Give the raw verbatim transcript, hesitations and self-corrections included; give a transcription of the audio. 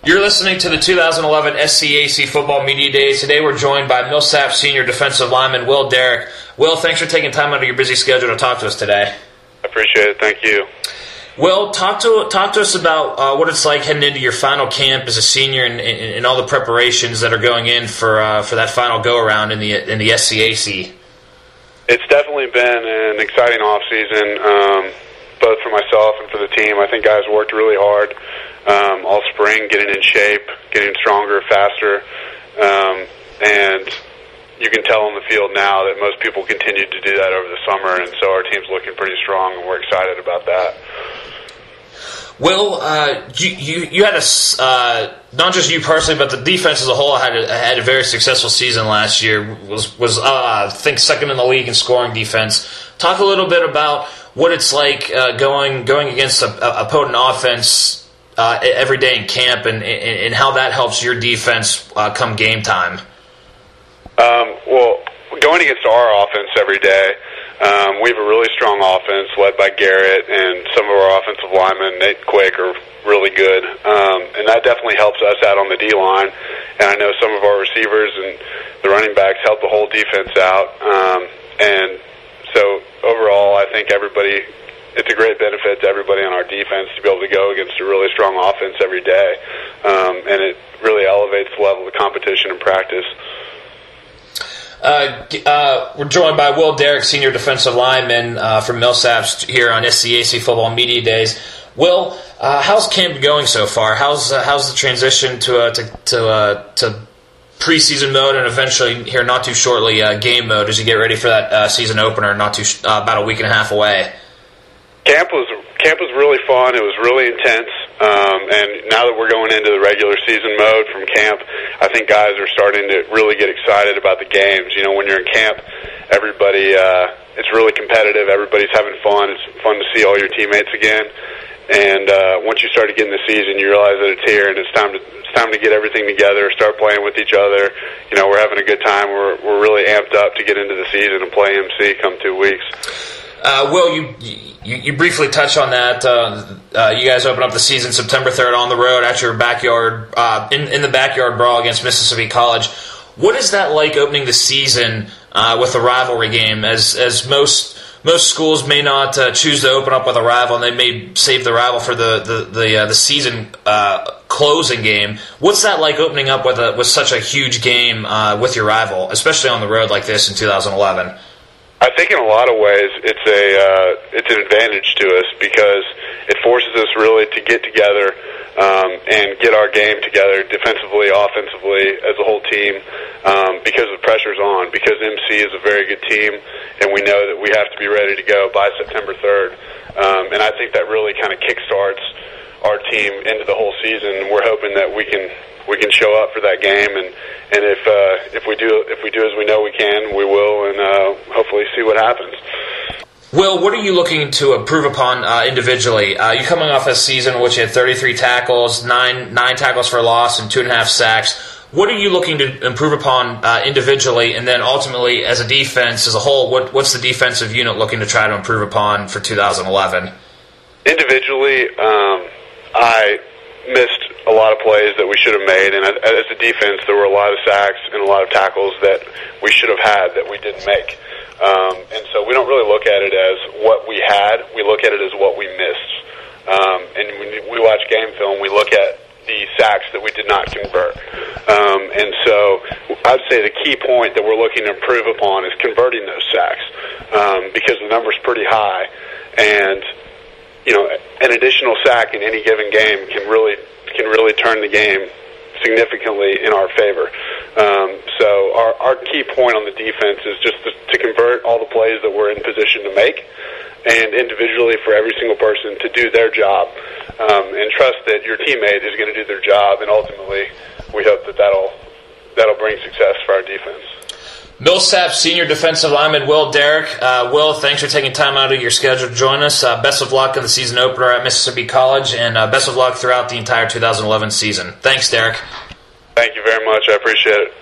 You're listening to the two thousand eleven S C A C Football Media Days. Today we're joined by Millsap senior defensive lineman Will Derrick. Will, thanks for taking time out of your busy schedule to talk to us today. I appreciate it. Thank you. Will, talk to talk to us about uh, what it's like heading into your final camp as a senior and, and, and all the preparations that are going in for uh, for that final go-around in the in the S C A C. It's definitely been an exciting offseason, um, both for myself and for the team. I think guys worked really hard um, all spring, getting in shape, getting stronger, faster, um, and you can tell on the field now that most people continued to do that over the summer, and so our team's looking pretty strong, and we're excited about that. Will, uh, you, you you had a uh, not just you personally, but the defense as a whole had a, had a very successful season last year. Was was uh, I think second in the league in scoring defense. Talk a little bit about what it's like uh, going going against a, a potent offense uh, every day in camp, and, and and how that helps your defense uh, come game time. Um, well, going against our offense every day. Um, we have a really strong offense led by Garrett, and some of our offensive linemen, Nate Quick, are really good. Um, and that definitely helps us out on the D-line. And I know some of our receivers and the running backs help the whole defense out. Um, and so overall, I think everybody, it's a great benefit to everybody on our defense to be able to go against a really strong offense every day. Um, and it really elevates the level of competition in practice. Uh, uh, we're joined by Will Derrick, senior defensive lineman uh, from Millsap here on S C A C Football Media Days. Will, uh, how's camp going so far? How's uh, how's the transition to uh, to to, uh, to preseason mode and eventually here not too shortly uh, game mode as you get ready for that uh, season opener not too sh- uh, about a week and a half away? Camp was camp was really fun. It was really intense. Um, and now that we're going into the regular season mode from camp, I think guys are starting to really get excited about the games. You know, when you're in camp, everybody, uh, it's really competitive. Everybody's having fun. It's fun to see all your teammates again. And uh, once you start to get in the season, you realize that it's here and it's time to it's time to get everything together, start playing with each other. You know, we're having a good time. We're we're really amped up to get into the season and play M C come two weeks. Uh, Will, you, you you briefly touched on that. Uh, uh, you guys open up the season September third on the road at your backyard, uh, in, in the backyard brawl against Mississippi College. What is that like opening the season uh, with a rivalry game? As as most most schools may not uh, choose to open up with a rival, and they may save the rival for the the the, uh, the season uh, closing game. What's that like opening up with a with such a huge game uh, with your rival, especially on the road like this in two thousand eleven? I think in a lot of ways it's a uh, it's an advantage to us because it forces us really to get together um, and get our game together defensively, offensively, as a whole team um, because the pressure's on, because M C is a very good team and we know that we have to be ready to go by September third. Um, and I think that really kind of kickstarts our team into the whole season. We're hoping that we can we can show up for that game, and and if uh, if we do if we do as we know we can, we will, and uh, hopefully see what happens. Will, what are you looking to improve upon uh, individually? Uh, you're coming off a season in which you had thirty-three tackles, nine nine tackles for loss, and two and a half sacks. What are you looking to improve upon uh, individually, and then ultimately as a defense as a whole? What what's the defensive unit looking to try to improve upon for two thousand eleven? Individually, um, I missed a lot of plays that we should have made, and as a defense, there were a lot of sacks and a lot of tackles that we should have had that we didn't make. Um, and so we don't really look at it as what we had, we look at it as what we missed. Um, and when we watch game film, we look at the sacks that we did not convert. Um, and so I'd say the key point that we're looking to improve upon is converting those sacks um, because the number's pretty high, and you know, an additional sack in any given game can really can really turn the game significantly in our favor. Um, so our, our key point on the defense is just to, to convert all the plays that we're in position to make, and individually for every single person to do their job, um, and trust that your teammate is going to do their job, and ultimately we hope that that'll that'll bring success for our defense. Millsap senior defensive lineman Will Derrick. Uh, Will, thanks for taking time out of your schedule to join us. Uh, best of luck in the season opener at Mississippi College, and uh, best of luck throughout the entire two thousand eleven season. Thanks, Derrick. Thank you very much. I appreciate it.